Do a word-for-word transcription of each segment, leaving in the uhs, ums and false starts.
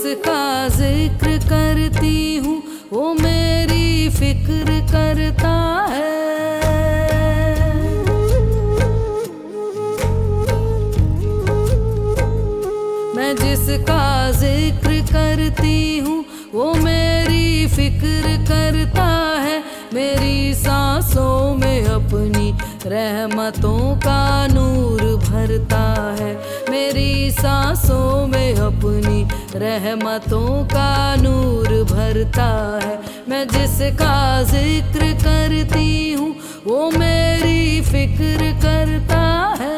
जिसका जिक्र करती हूँ वो मेरी फिक्र करता है। मैं जिसका जिक्र करती हूँ वो मेरी फिक्र करता है। मेरी सांसों में अपनी रहमतों का नूर भरता है। मेरी सांसों में अपनी रहमतों का नूर भरता है। मैं जिसका जिक्र करती हूँ वो मेरी फिक्र करता है।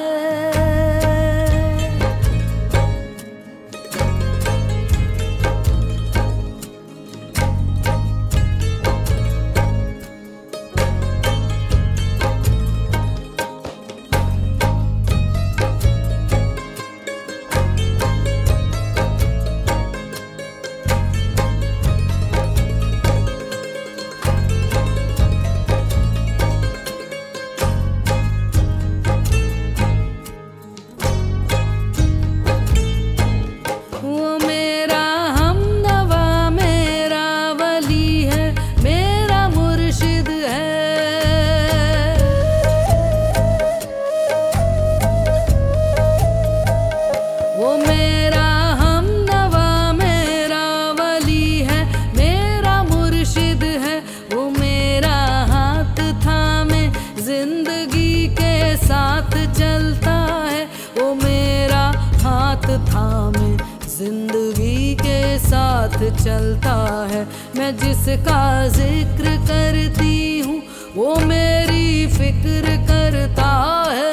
जिंदगी के साथ चलता है। मैं जिसका जिक्र करती हूँ वो मेरी फिक्र करता है।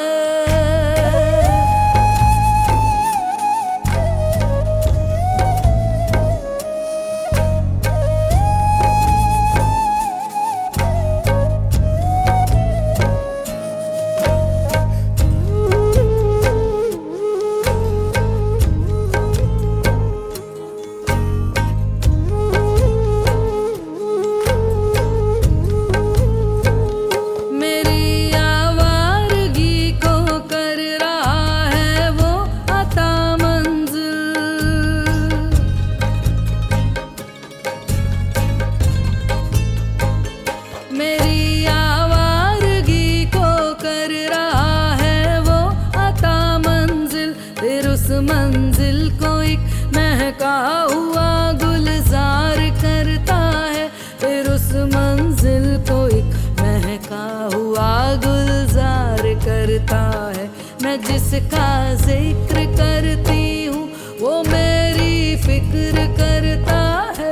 मेरी आवारगी को कर रहा है वो अता मंजिल। फिर उस मंजिल को एक महका हुआ गुलजार करता है। फिर उस मंजिल को एक महका हुआ गुलजार करता है। मैं जिसका जिक्र करती हूँ वो मेरी फिक्र करता है।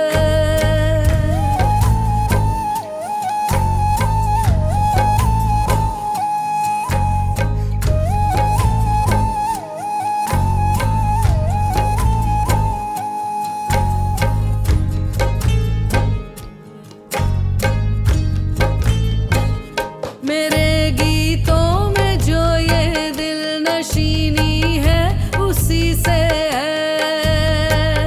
मेरे गीतों में जो ये दिल नशीनी है उसी से है।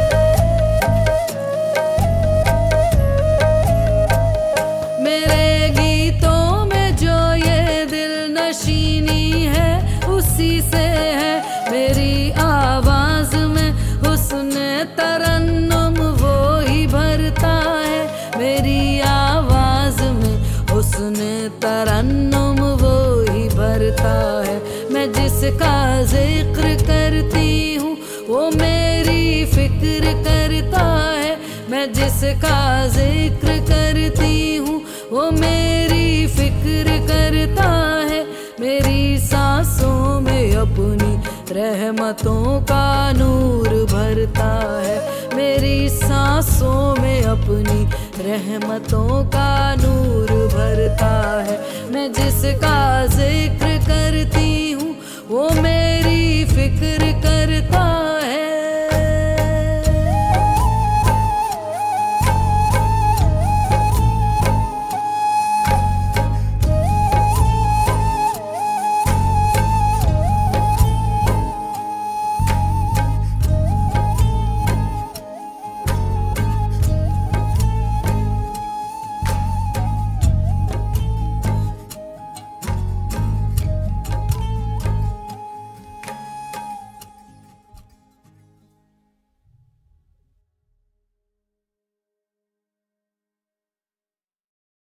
मेरे गीतों में जो ये दिल नशीनी है उसी से है। मेरी आवाज में हुस्न तरन्नुम वो ही भरता है। मेरी आवाज में हुस्न तरन्नुम वो ही भरता है। मैं जिसका जिक्र करती हूँ वो मेरी फिक्र करता है। मैं जिसका जिक्र करती हूँ वो मेरी फिक्र करता है। मेरी सांसों में अपनी रहमतों का नूर भरता है। मेरी सांसों में अपनी रहमतों का नूर भरता है। मैं जिसका जिक्र